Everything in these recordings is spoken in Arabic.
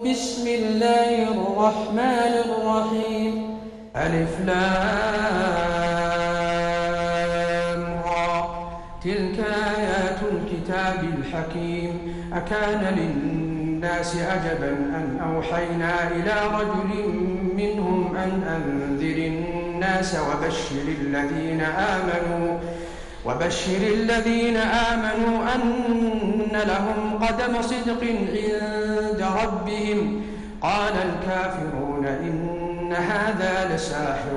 بسم الله الرحمن الرحيم. ألف لام را. تلك آيات الكتاب الحكيم. أكان للناس عجبا أن أوحينا إلى رجل منهم أن أنذر الناس وبشر الذين آمنوا أن لهم قدم صدق عند ربهم. قال الكافرون إن هذا لساحر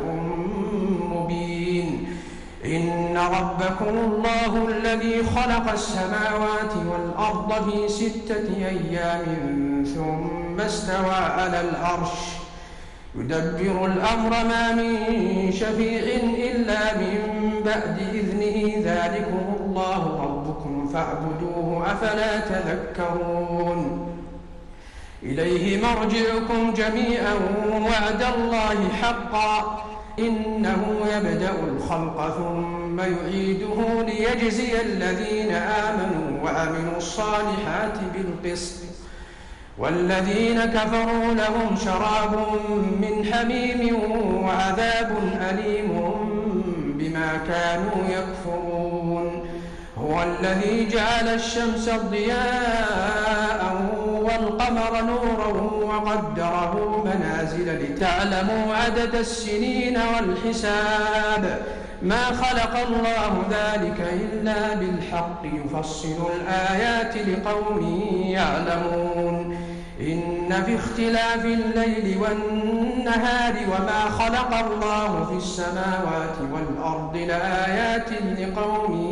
مبين. إن ربكم الله الذي خلق السماوات والأرض في 6 أيام ثم استوى على العرش يدبر الأمر ما من شفيع إلا من بعد إذنه ذلكم الله ربكم فاعبدوه أفلا تذكرون. إليه مرجعكم جميعا وعد الله حقا إنه يبدأ الخلق ثم يعيده ليجزي الذين آمنوا وعملوا الصالحات بالقسط والذين كفروا لهم شراب من حميم وعذاب أليم بما كانوا يكفرون. هو الذي جعل الشمس ضياء والقمر نورا وقدره منازل لتعلموا عدد السنين والحساب ما خلق الله ذلك إلا بالحق يفصل الآيات لقوم يعلمون. إن في اختلاف الليل والنهار وما خلق الله في السماوات والأرض لآيات لقوم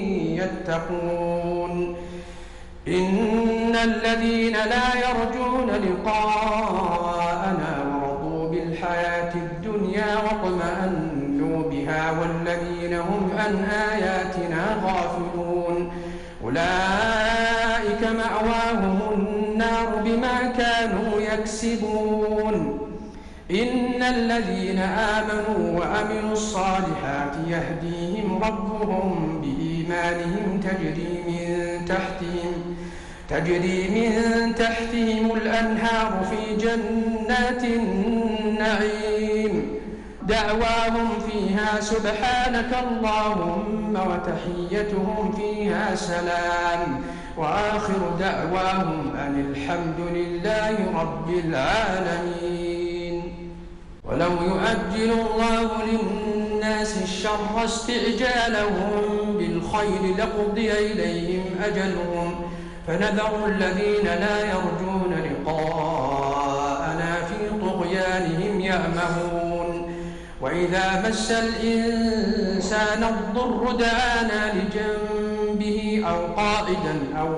يتقون. إن الذين لا يرجون لقاءنا ورضوا بالحياة الدنيا واطمأنوا بها والذين هم عن آياتنا غافلون أولئك مأواهم النار بما كانوا يكسبون. إن الذين آمنوا وعملوا الصالحات يهديهم ربهم بإيمانهم تجري من تحتهم الأنهار في جنات النعيم دعواهم فيها سبحانك اللهم وتحيتهم فيها سلام وآخر دعواهم أن الحمد لله رب العالمين. ولو يؤجل الله للناس الشر استعجالهم بالخير لقضي إليهم أجلهم فنذر الذين لا يرجون لقاءنا في طغيانهم يعمهون. وإذا مس الإنسان الضر دعانا لجنبه أو قاعدا أو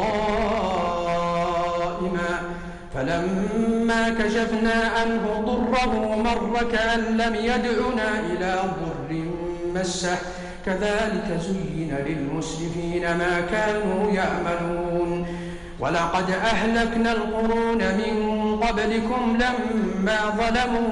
قائما فلما كشفنا عنه ضره مر كأن لم يدعنا إلى ضر مسه كذلك زين للمسرفين ما كانوا يعملون. ولقد أهلكنا القرون من قبلكم لما ظلموا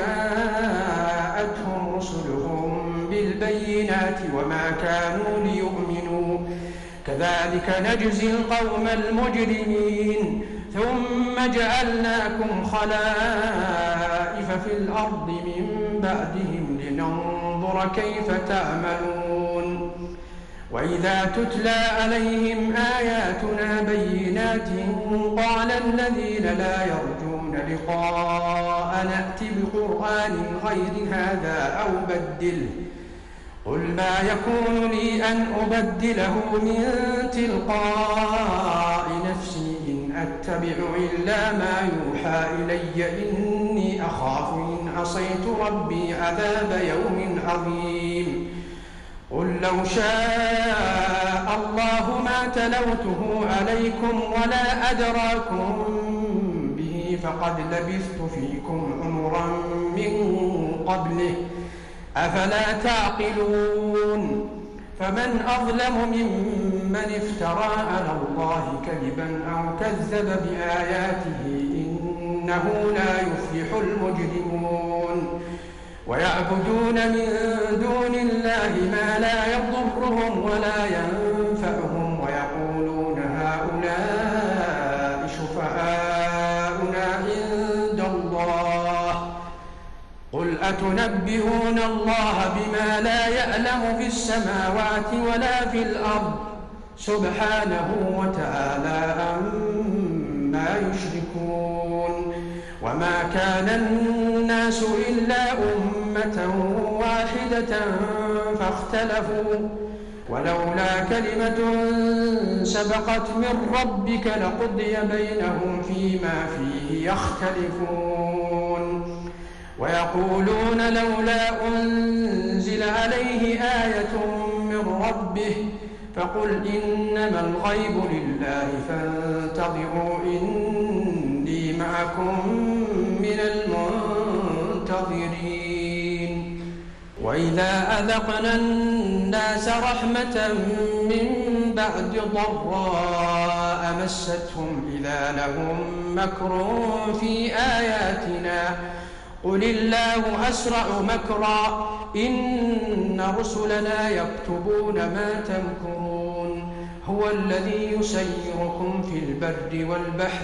وجاءتهم رسلهم بالبينات وما كانوا ليؤمنوا كذلك نجزي القوم المجرمين. ثم جعلناكم خلائف في الأرض من بعدهم لننظر كيف تعملون. وإذا تتلى عليهم آياتنا بينات قال الذين لا يرجون لقاء نأت بقرآن غير هذا أو بدله قل ما يكون لي أن أبدله من تلقاء نفسي إن أتبع إلا ما يوحى إلي إني أخاف إن عصيت ربي عذاب يوم عظيم. قل لو شاء الله ما تلوته عليكم ولا أدراكم به فقد لبثت فيكم عمرا من قبله أفلا تعقلون. فمن أظلم ممن افترى على الله كذبا أو كذب بآياته إنه لا يفلح المجرمون. ويعبدون من دون الله ما لا يضرهم ولا ينفعهم ويقولون هؤلاء شفعاؤنا قل أتنبئون الله بما لا يعلم في السماوات ولا في الأرض سبحانه وتعالى عما يشركون وما كان الناس إلا أمة واحدة فاختلفوا ولولا كلمة سبقت من ربك لقضي بينهم فيما فيه يختلفون ويقولون لولا أنزل عليه آية من ربه فقل إنما الغيب لله فانتظروا إني معكم من المنتظرين وإذا أذقنا الناس رحمة من بعد ضراء مستهم إذا لهم مكر في آياتنا قل الله أسرع مكرا إن رسلنا يكتبون ما تمكرون هو الذي يسيركم في البر والبحر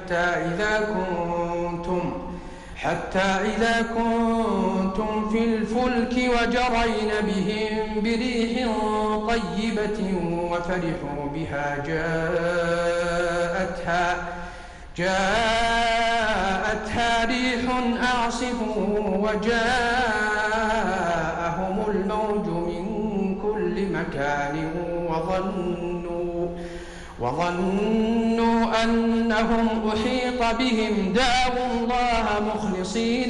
حتى إذا كنتم في الفلك وجرين بهم بريح طيبة وفرحوا بها جاءتها ريح أعصف وجاءهم الموج من كل مكان وظنوا أنهم أحيط بهم دعوا الله مخلصين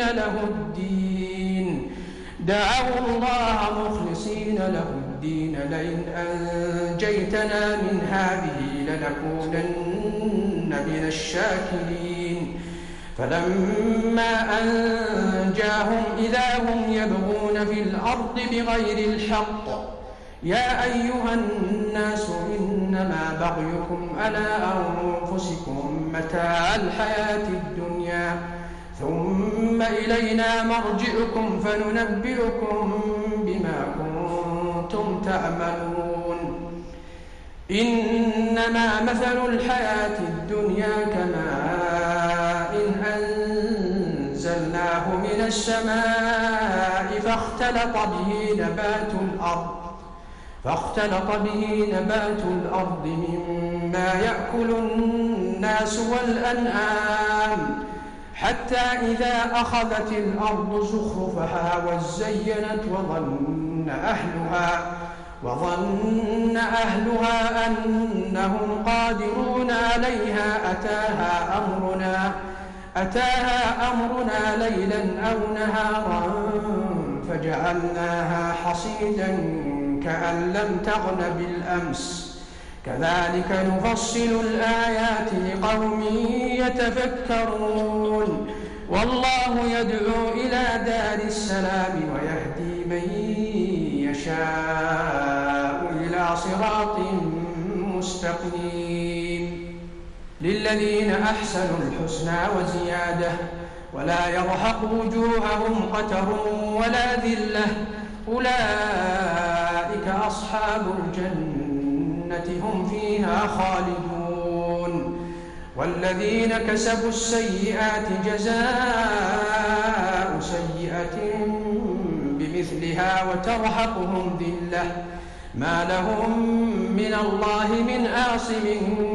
له الدين لئن أنجيتنا من هذه لنكونن من الشاكرين فلما أنجاهم إذا هم يبغون في الأرض بغير الحق يا أيها الناس إنما بغيكم على أنفسكم متاع الحياة الدنيا ثم إلينا مرجعكم فننبئكم بما كنتم تعملون إنما مثل الحياة الدنيا كماء أنزلناه من السماء فاختلط به نبات الأرض مما يأكل الناس والأنعام حتى إذا أخذت الأرض زخرفها وزينت وظن أهلها أنهم قادرون عليها أتاها أمرنا ليلا أو نهارا فجعلناها حصيدا كأن لم تغن بالأمس كذلك نفصل الآيات لقوم يتفكرون والله يدعو إلى دار السلام ويهدي من يشاء إلى صراط مستقيم للذين أحسنوا الحسنى وزيادة ولا يرهق وجوههم قتر ولا ذلة أولئك أصحاب الجنة هم فيها خالدون والذين كسبوا السيئات جزاء سيئة بمثلها وترهقهم ذلة ما لهم من الله من عاصم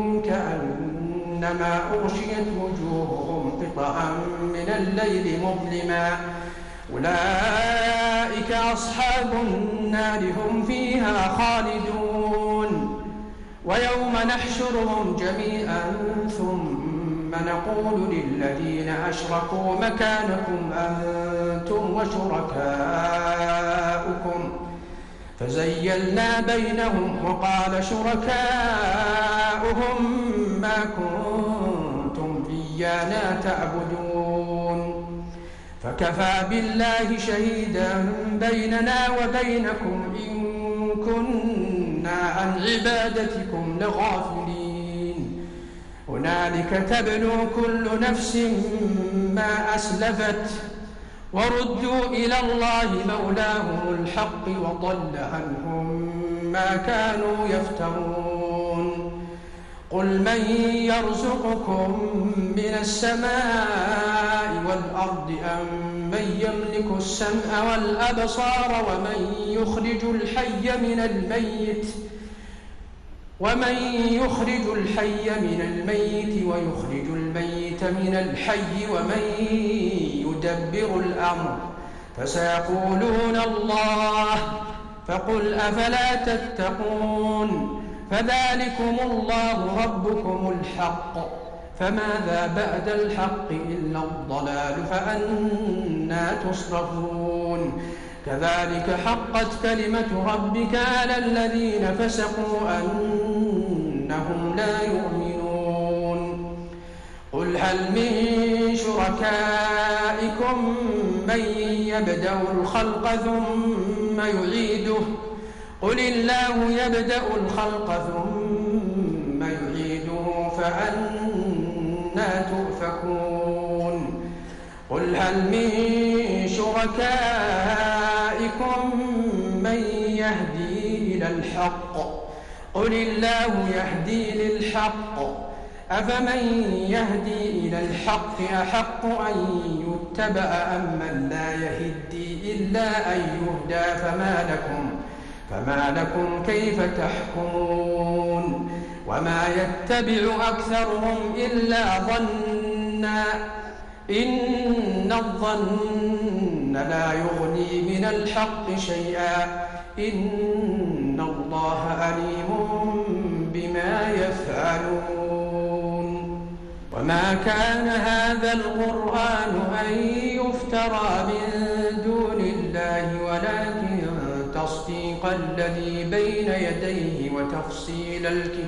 كأنما أغشيت وجوههم قطعا من الليل مظلما أولئك أصحاب النار هم فيها خالدون ويوم نحشرهم جميعا ثم نقول للذين أشركوا مكانكم أنتم وشركاؤكم فزيلنا بينهم وقال شركاؤهم ما كنتم إيانا تعبدون فكفى بالله شهيدا بيننا وبينكم إن كنا عن عبادتكم لغافلين هنالك تبلو كل نفس ما أسلفت وردوا إلى الله مولاهم الحق وضل عنهم ما كانوا يفترون قل من يرزقكم من السماء والأرض أمن يملك السمع والأبصار ومن يخرج الحي من الميت ويخرج الميت من الحي ومن يدبر الأمر فسيقولون الله فقل أفلا تتقون فذلكم الله ربكم الحق فماذا بعد الحق إلا الضلال فأنى تصرفون كذلك حقت كلمة ربك على الذين فسقوا أنهم لا يؤمنون قل هل من شركائكم من يبدأ الخلق ثم يعيده قل الله يبدأ الخلق ثم يعيده فأنى تؤفكون قل هل من شركائكم من يهدي إلى الحق قل الله يهدي للحق أفمن يهدي إلى الحق أحق أن يتبع أم من لا يهدي إلا أن يهدى فما لكم كيف تحكمون وما يتبع أكثرهم إلا ظنا إن الظن لا يغني من الحق شيئا إن الله عليم بما يفعلون وما كان هذا القرآن أن يفترى من دون الله ولكن تصديق الذي بين يديه وتفصيل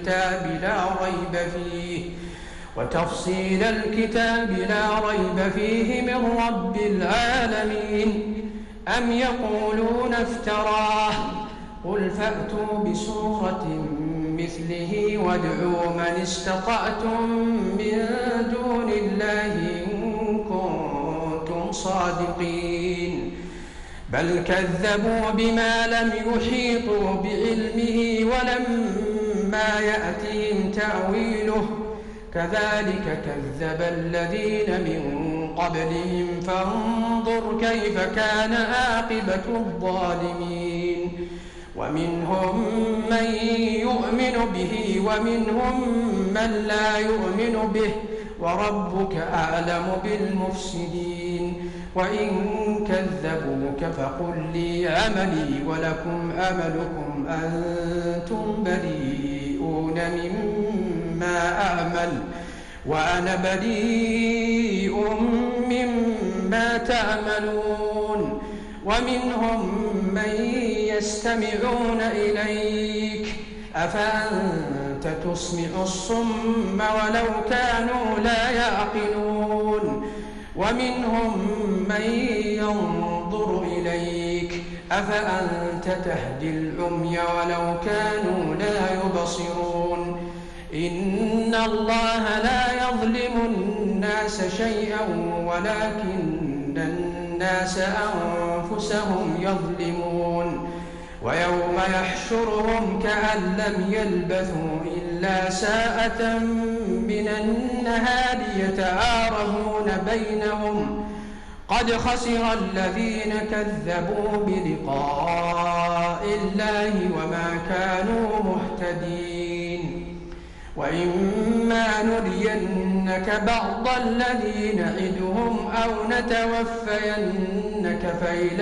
الكتاب لا ريب فيه من رب العالمين أم يقولون افتراه قل فأتوا بسورة مثله وادعوا من استطعتم من دون الله إن كنتم صادقين بل كذبوا بما لم يحيطوا بعلمه ولما يأتهم تأويله كذلك كذب الذين من قبلهم فانظر كيف كان عاقبة الظالمين ومنهم من يؤمن به ومنهم من لا يؤمن به وربك أعلم بالمفسدين وإن كذبوك فقل لي عملي ولكم أملكم أنتم بريئون مما أعمل وأنا بريء مما تعملون ومنهم من يستمعون إليك أفأنت تسمع الصم ولو كانوا لا يعقلون ومنهم من ينظر إليك أفأنت تهدي العمي ولو كانوا لا يبصرون إن الله لا يظلم الناس شيئا ولكن الناس أنفسهم يظلمون ويوم يحشرهم كأن لم يلبثوا إلا ساعة من النهار يتعارفون بينهم قد خسر الذين كذبوا بلقاء الله وما كانوا مهتدين وإما نرينك بعض الذي نعدهم أو نتوفينك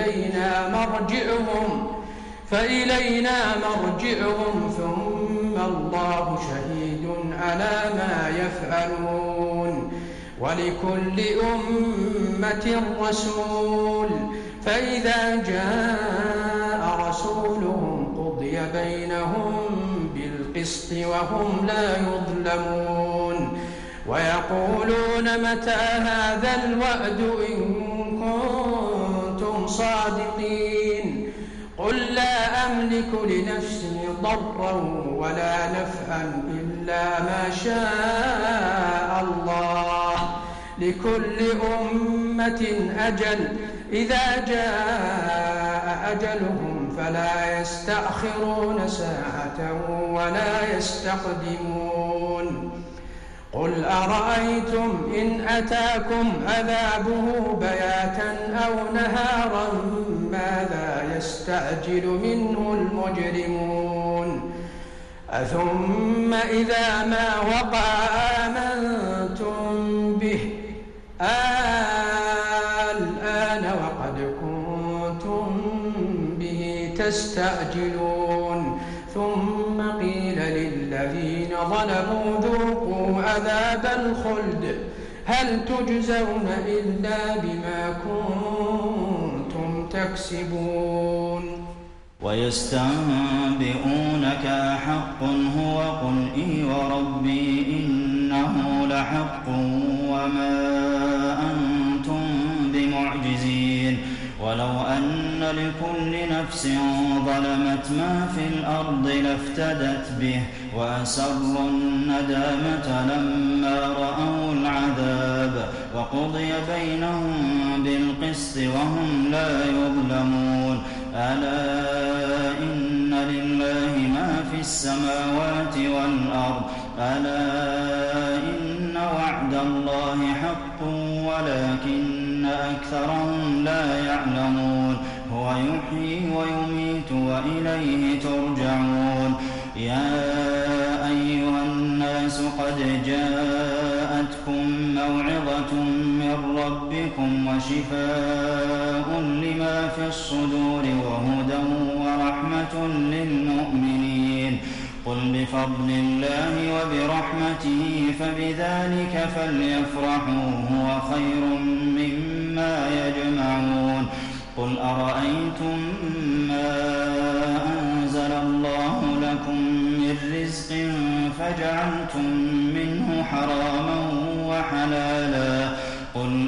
فإلينا مرجعهم ثم الله شهيد على ما يفعلون ولكل أمة رسول فإذا جاء رسولهم قضي بينهم بالقسط وهم لا يظلمون ويقولون متى هذا الوعد إن كنتم صادقين قل لا أملك لنفسي ضرا ولا نفعا إلا ما شاء الله لكل أمة أجل إذا جاء أجلهم فلا يستأخرون ساعة ولا يستقدمون قل أرأيتم إن أتاكم عذابه بياتا أو نهارا ماذا يستعجل منه المجرمون أثم إذا ما وقع آمنتم به الآن وقد كنتم به تستعجلون ثم قيل للذين ظلموا ذوقوا عذاب الخلد هل تجزون إلا بما كنتم تكسبون ويستنبئونك أحق هو قل إي وربي إنه لحق وما أنتم بمعجزين ولو أن لكل نفس ظلمت ما في الأرض لافتدت به وأسروا الندامة لما رأوا العذاب وقضي بينهم بالقسط وهم لا يظلمون ألا إن لله ما في السماوات والأرض ألا إن وعد الله حق ولكن أكثرهم لا يعلمون هو يحيي ويميت وإليه ترجعون يا أيها الناس قد جاءتكم موعظة من ربكم وشفاء لما في الصدور وهدى ورحمة للمؤمنين قل بفضل الله وبرحمته فبذلك فليفرحوا هو خير مما يجمعون قل أرأيتم ما أنزل الله لكم من رزق فجعلتم منه حراما وحلالا قل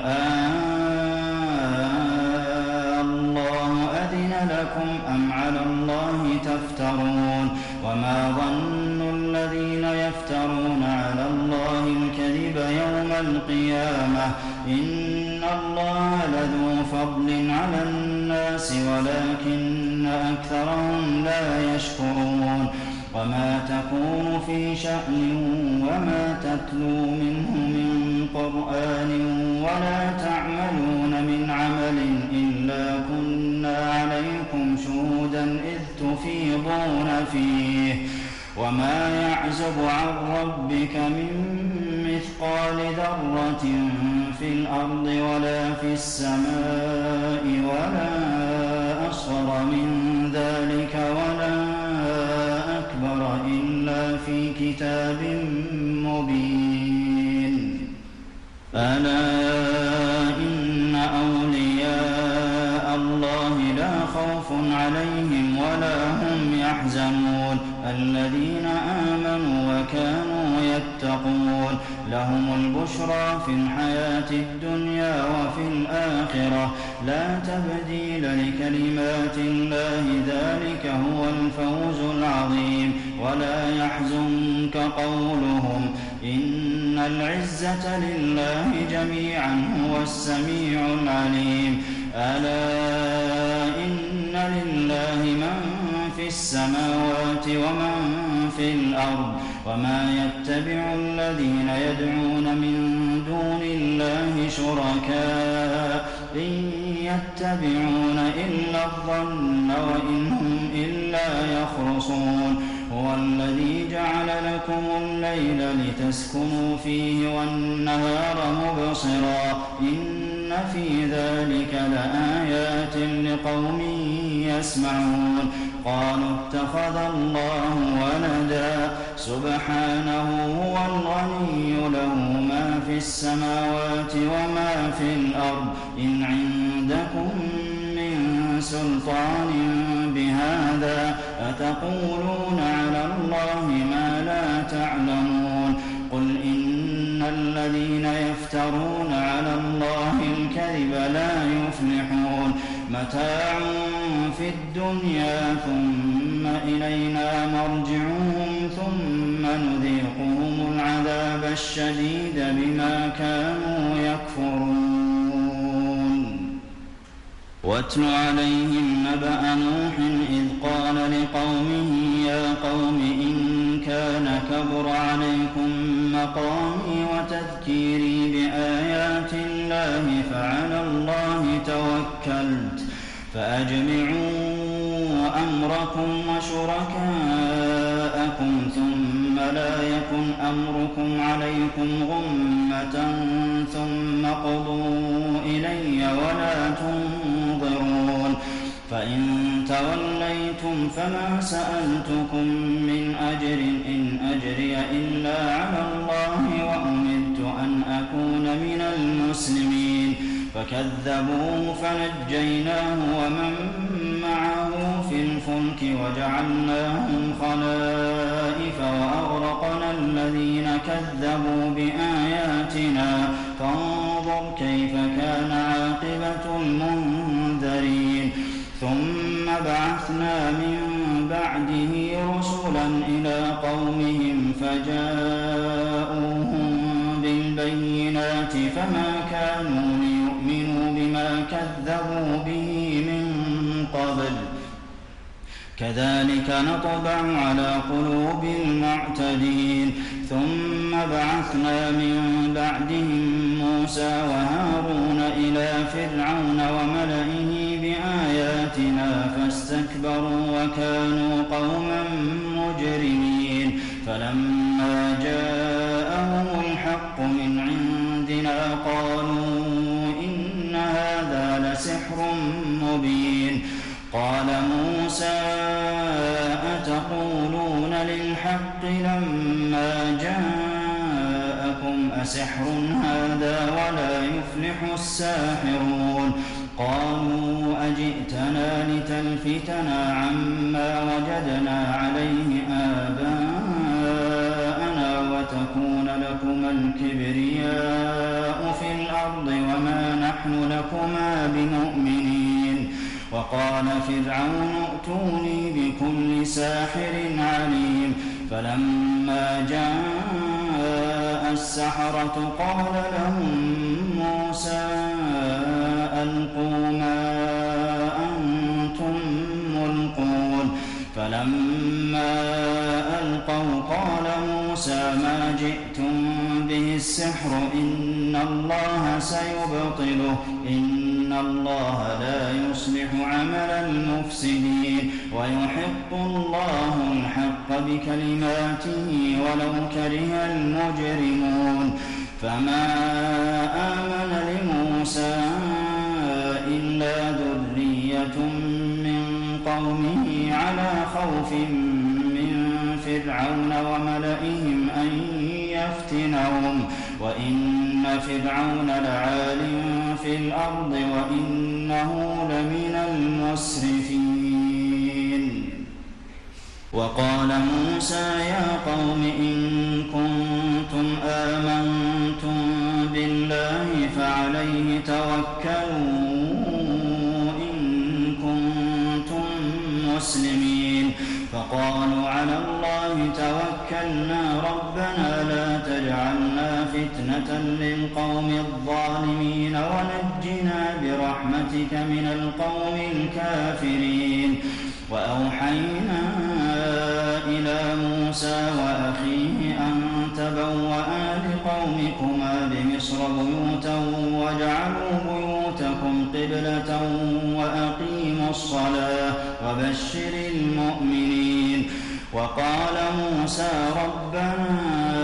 الله أذن لكم أم على الله تفترون وما ظن الذين يفترون على الله الكذب يوم القيامة إن الله لذو فضل على الناس ولكن أكثرهم لا يشكرون وما تكون في شأن وما تتلو منه من قرآن ولا تعملون من عمل إلا كنا عليكم شهودا إذ تفيضون فيه وما يعزب عن ربك من مثقال ذرة في الأرض ولا في السماء ولا أصغر من ذلك ولا أكبر إلا في كتاب مبين ألا إن أولياء الله لا خوف عليهم ولا هم يحزنون الذين آمنوا وكانوا يتقون لهم البشرى في الحياة الدنيا وفي الآخرة لا تبديل لكلمات الله ذلك هو الفوز العظيم ولا يحزنك قولهم إن العزة لله جميعا هو السميع العليم ألا إن لله من في السماوات ومن في الأرض وما يتبع الذين يدعون من دون الله شركاء إن يتبعون إلا الظن وإن هم إلا يخرصون هو الذي جعل لكم الليل لتسكنوا فيه والنهار مبصرا إن في ذلك لآيات لقوم يسمعون قالوا اتخذ الله ولدا سبحانه هو الغني له ما في السماوات وما في الأرض إن عندكم من سلطان بهذا أتقولون على الله ما لا تعلمون قل إن الذين يفترون على الله الكذب لا يفلحون متاع في الدنيا ثم إلينا مرجعهم ثم نذيقهم العذاب الشديد بما كانوا يكفرون واتل عليهم نبأ نوح إذ قال لقومه يا قوم إن كان كبر عليكم مقامي وتذكيري بآيات الله فعلى الله توكلت فأجمعوا أمركم وشركاءكم ثم لا يكن أمركم عليكم غمة ثم قضوا إلي ولا تنظرون فإن توليتم فما سألتكم من أجر إن أجري إلا على الله وأمرت أن أكون من المسلمين فكذبوه فنجيناه ومن معه في الفلك وجعلناهم خلائف وأغرقنا الذين كذبوا بآياتنا فانظر كيف كان عاقبة المنذرين ثم بعثنا من بعده رسلا إلى قومهم فجاءوهم بالبينات فما كانوا ليؤمنوا بما كذبوا به من قبل كذلك نطبع على قلوب المعتدين ثم بعثنا من بعدهم موسى وهارون إلى فرعون وملئه بآياتنا فاستكبروا وكانوا قوما مجرمين فلما جاءهم الحق من عندنا قالوا إن هذا لسحر مبين قال موسى أتقولون للحق لما جاءكم أسحر هذا ولا يفلح الساحرون قالوا أجئتنا لتلفتنا عما وجدنا عليه آباءنا وتكون لكما الكبرياء في الأرض وما نحن لكما بمؤمنين وقال فرعون ائتوني بكل ساحر عليم فلما جاء السحرة قال لهم موسى ألقوا ما أنتم ملقون فلما ألقوا قال موسى ما جئتم به السحر إن الله سيبطله إن الله لا يصلح عمل المفسدين ويحق الله الحق بكلماته ولو كره المجرمون فما آمن لموسى إلا ذرية من قومه على خوف من فرعون وملئهم أن يفتنهم وإن فرعون لعال في الأرض وإنه لمن المسرفين وقال موسى يا قوم إن كنتم آمنتم بالله فعليه توكلوا إن كنتم مسلمين فقالوا على الله توكلنا ربنا لا تجعلنا فتنة للقوم الظالمين ونجنا برحمتك من القوم الكافرين وأوحينا إلى موسى وأخيه أن تبوأا لقومكما بمصر بيوتا واجعلوا بيوتكم قبلة وأقيموا الصلاة وبشر المؤمنين وقال موسى ربنا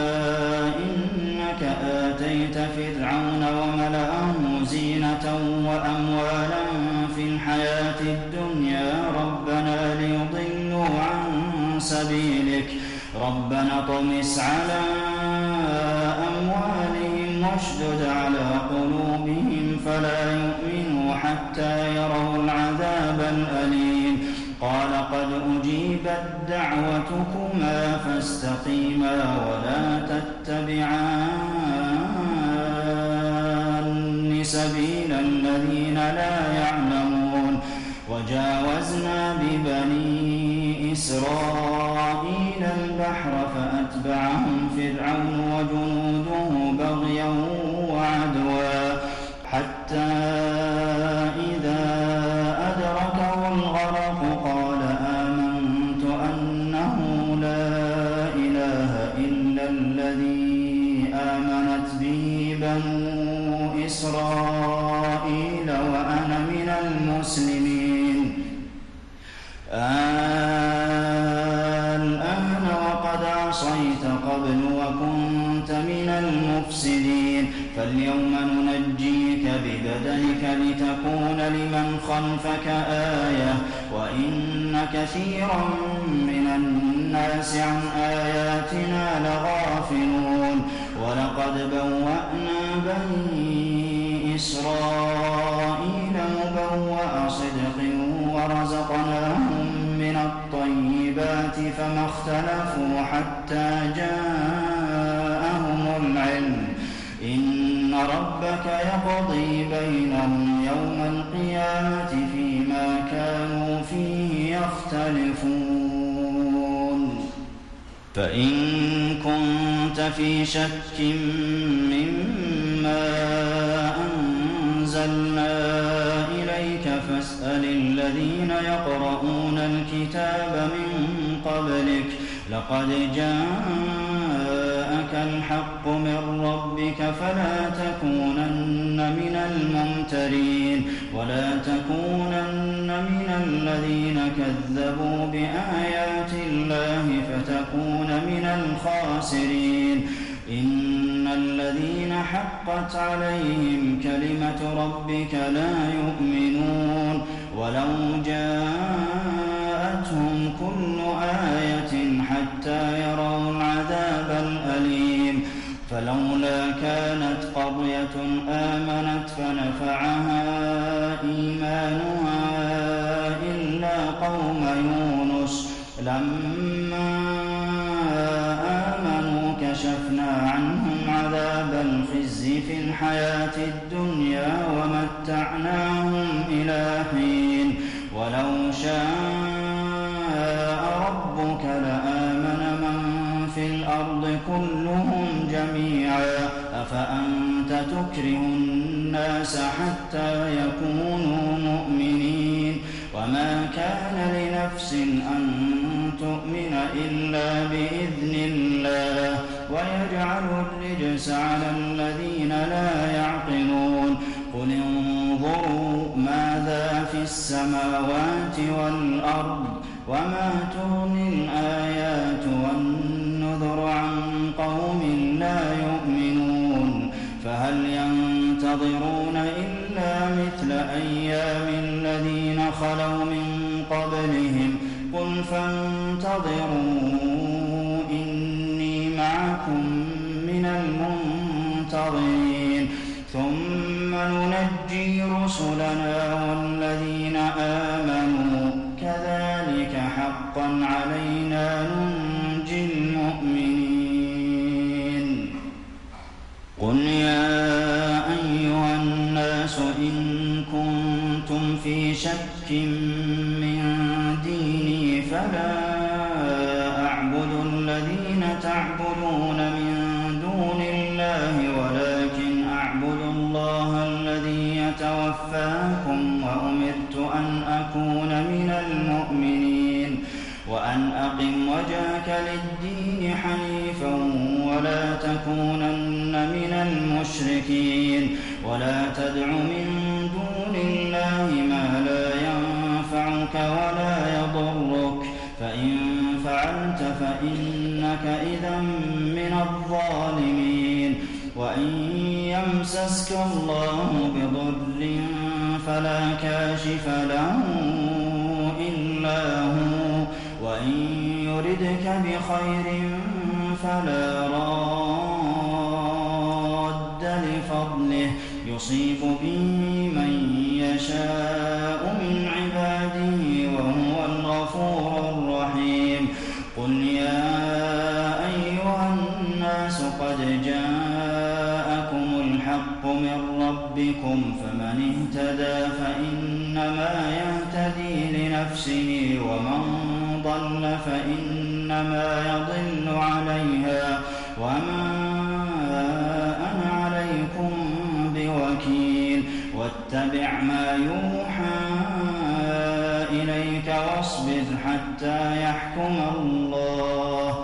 إنك آتيت فرعون وملأه زينة وأموالا في الحياة الدنيا ربنا ليضلوا عن سبيلك ربنا طمس على أموالهم واشدد على قلوبهم فلا يؤمنوا حتى يروا العذاب الأليم قال قد أجيبت دعوتكما فاستقيما ولا تتبعان سبيل الذين لا يعلمون وجاوزنا ببني إسرائيل البحر فأتبعهم فرعون وجنوده بغيا وعدوا حتى إذا أدركه الغرق قال آمنت أنه لا إله إلا الذي آمنت به إسرائيل وأنا من المسلمين الآن وقد عصيت قبل وكنت من المفسدين فاليوم ننجيك ببدنك لتكون لمن خلفك آية وإن كثيرا من الناس عن آياتنا لغافلون ولقد بوأنا بني إسرائيل مبوأ صدق ورزقناهم من الطيبات فما اختلفوا حتى جاءهم العلم إن ربك يقضي بينهم يوم القيامة فيما كانوا فيه يختلفون فإن كنت في شك مما أنزلنا إليك فاسأل الذين يقرؤون الكتاب من قبلك لقد جاءك الحق من ربك فلا تكونن من الممترين ولا تكونن من الذين كذبوا بآيات الله فتكون من الخاسرين إن الذين حقت عليهم كلمة ربك لا يؤمنون ولو جاءتهم كل آية حتى يروا العذاب الأليم فلولا كانت قرية آمنت فنفعها إيمانها إلا قوم يونس لما آمنوا كشفنا عنهم عذاب الخزي في الحياة الدنيا ومتعناهم إلى حين ولو شاء ربك لآمن من في الأرض كلهم جميعا أفأنت تكره الناس حتى يكونوا مؤمنين وما كان لنفس أن تؤمن إلا بإذن الله ويجعل الرجس على الذين لا يعقلون قل انظروا ماذا في السماوات والأرض وما تغني الآيات والنذر عن قوم لا يؤمنون فهل ينتظرون إلا مثل أيام الذين خلوا من قبلهم قل فانتظروا إني معكم من المنتظرين ثم ننجي رسلنا والذين آمنوا كذلك حقا علينا ننجي المؤمنين قل يا أيها الناس إن كنتم في شك من ديني فلا أعبد الذين تعبدون من دون الله ولكن أعبد الله الذي يتوفاكم وأمرت أن أكون من المؤمنين وأن أقم وجهك للدين حنيفا ولا تكونن من المشركين ولا تدع من دون الله ما لا ينفعك ولا يضرك فإن فعلت فإنك إذا من الظالمين وإن يمسسك الله بضر فلا كاشف له إلا هو وإن يردك بخير فلا راد لفضله يصيب به من يشاء من عباده وهو الغفور الرحيم قل يا أيها الناس قد جاءكم الحق من ربكم فمن اهتدى فإنما يهتدي لنفسه ومن ضل فإنما يضل عليها وما أنا عليكم بوكيل واتبع ما يوحى إليك واصبر حتى يحكم الله